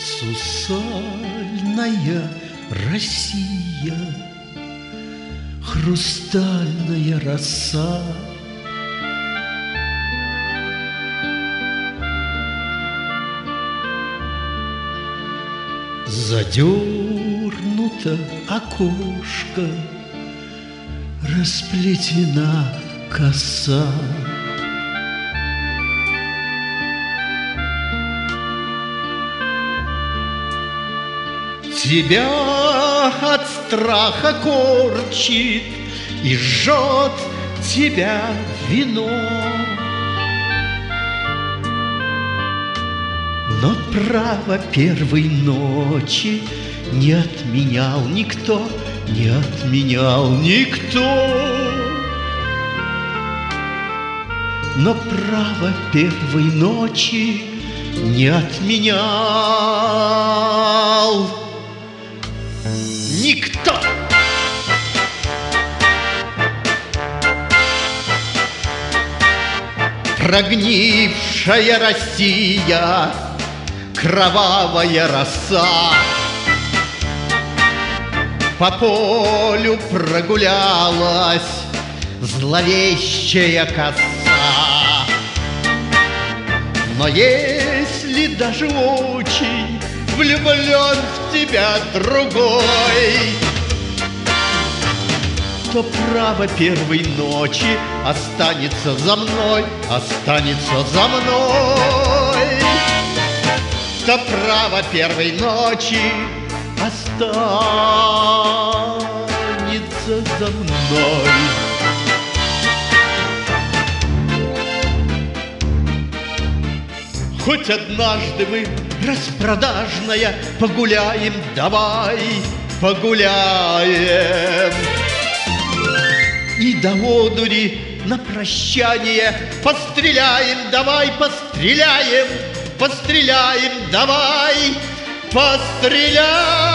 Сусальная Россия, хрустальная роса, задернуто окошко, расплетена коса. Тебя от страха корчит и жжет тебя вино. Но право первой ночи не отменял никто, не отменял никто. Но право первой ночи не отменял никто. Прогнившая Россия, кровавая роса, по полю прогулялась зловещая коса. Но если даже очень влюблен в тебя другой, то право первой ночи останется за мной, останется за мной. То право первой ночи останется за мной. Хоть однажды мы, распродажная, погуляем, давай погуляем. И до одури на прощание постреляем, давай постреляем, постреляем, давай постреляем.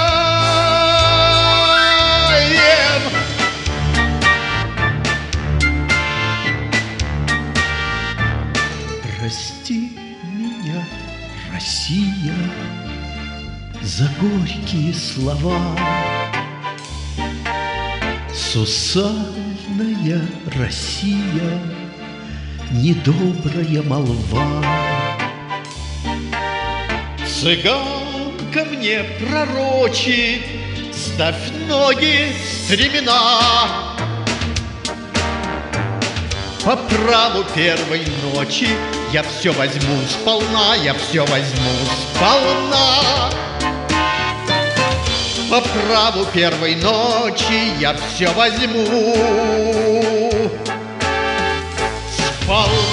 Прости меня, Россия, за горькие слова. Сусальная Россия, недобрая молва. Цыганка мне пророчит: ставь ноги в стремена. По праву первой ночи я все возьму сполна, я все возьму сполна. По праву первой ночи я все возьму сполна.